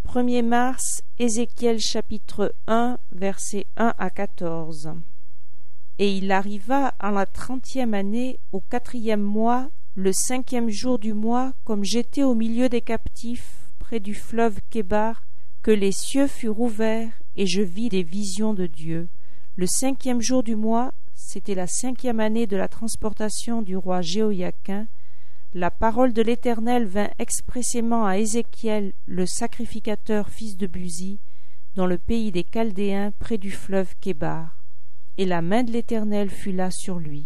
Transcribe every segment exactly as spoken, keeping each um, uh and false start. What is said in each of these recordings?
premier mars, Ézéchiel chapitre un, versets un à quatorze. Et il arriva en la trentième année, au quatrième mois, le cinquième jour du mois, comme j'étais au milieu des captifs, près du fleuve Kébar, que les cieux furent ouverts, et je vis des visions de Dieu. Le cinquième jour du mois, c'était la cinquième année de la transportation du roi Jéhoïakin. La parole de l'Éternel vint expressément à Ézéchiel, le sacrificateur fils de Buzi, dans le pays des Chaldéens, près du fleuve Kébar. Et la main de l'Éternel fut là sur lui.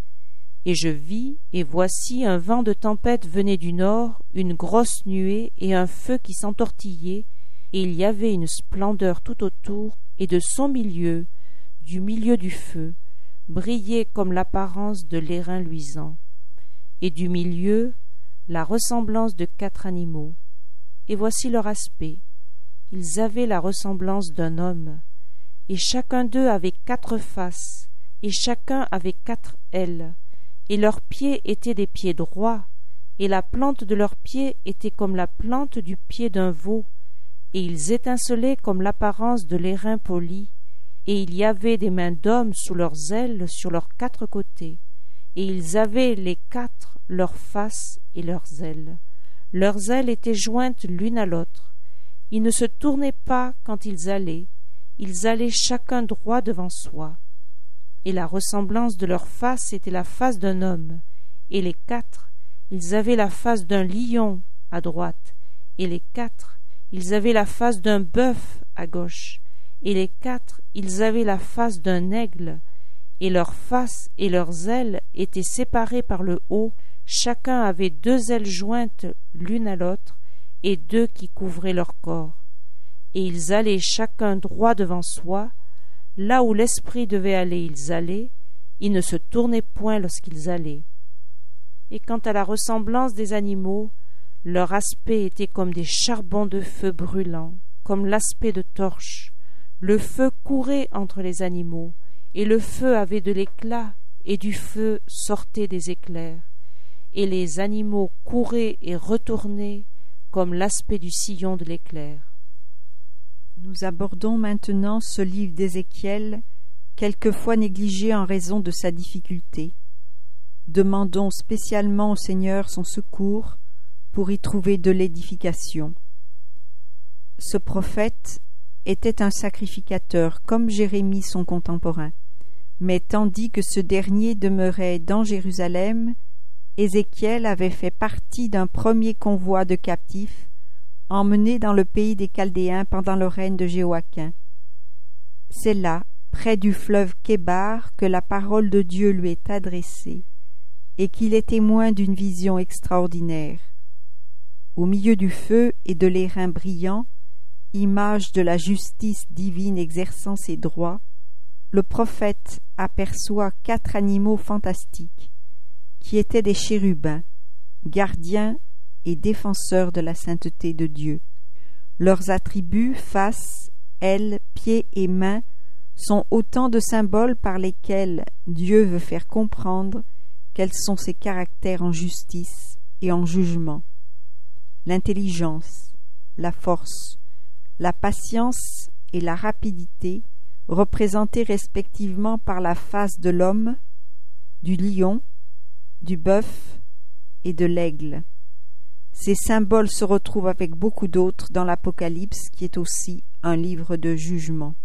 Et je vis, et voici un vent de tempête venait du nord, une grosse nuée et un feu qui s'entortillait, et il y avait une splendeur tout autour, et de son milieu, du milieu du feu, brillait comme l'apparence de l'airain luisant, et du milieu, la ressemblance de quatre animaux. Et voici leur aspect. Ils avaient la ressemblance d'un homme, et chacun d'eux avait quatre faces, et chacun avait quatre ailes, et leurs pieds étaient des pieds droits, et la plante de leurs pieds était comme la plante du pied d'un veau, et ils étincelaient comme l'apparence de l'airain poli, et il y avait des mains d'hommes sous leurs ailes sur leurs quatre côtés, et ils avaient les quatre leurs faces et leurs ailes. Leurs ailes étaient jointes l'une à l'autre. Ils ne se tournaient pas quand ils allaient, ils allaient chacun droit devant soi. Et la ressemblance de leur face était la face d'un homme, et les quatre, ils avaient la face d'un lion à droite, et les quatre, ils avaient la face d'un bœuf à gauche, et les quatre, ils avaient la face d'un aigle, et leurs faces et leurs ailes étaient séparées par le haut, chacun avait deux ailes jointes l'une à l'autre, et deux qui couvraient leur corps. Et ils allaient chacun droit devant soi, là où l'esprit devait aller, ils allaient, ils ne se tournaient point lorsqu'ils allaient. Et quant à la ressemblance des animaux, leur aspect était comme des charbons de feu brûlants, comme l'aspect de torches. Le feu courait entre les animaux, et le feu avait de l'éclat, et du feu sortaient des éclairs. Et les animaux couraient et retournaient, comme l'aspect du sillon de l'éclair. Nous abordons maintenant ce livre d'Ézéchiel, quelquefois négligé en raison de sa difficulté. Demandons spécialement au Seigneur son secours pour y trouver de l'édification. Ce prophète était un sacrificateur comme Jérémie son contemporain, mais tandis que ce dernier demeurait dans Jérusalem, Ézéchiel avait fait partie d'un premier convoi de captifs emmenés dans le pays des Chaldéens pendant le règne de Jéhoïakin. C'est là, près du fleuve Kébar, que la parole de Dieu lui est adressée et qu'il est témoin d'une vision extraordinaire. Au milieu du feu et de l'airain brillant, image de la justice divine exerçant ses droits, le prophète aperçoit quatre animaux fantastiques qui étaient des chérubins, gardiens et défenseurs de la sainteté de Dieu. Leurs attributs, faces, ailes, pieds et mains sont autant de symboles par lesquels Dieu veut faire comprendre quels sont ses caractères en justice et en jugement. L'intelligence, la force, la patience et la rapidité, représentées respectivement par la face de l'homme, du lion, du bœuf et de l'aigle. Ces symboles se retrouvent avec beaucoup d'autres dans l'Apocalypse, qui est aussi un livre de jugement.